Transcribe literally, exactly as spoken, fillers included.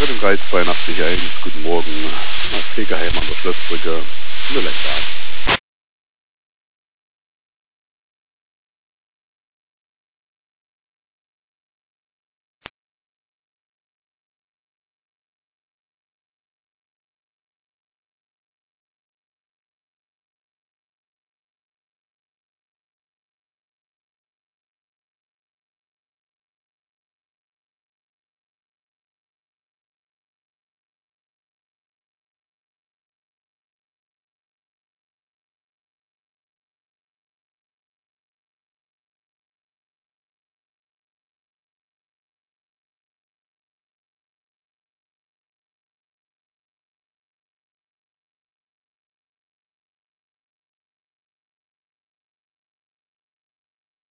drei zwei achtzig eins, guten Morgen. Pflegeheim an der Schlossbrücke, Müllendal.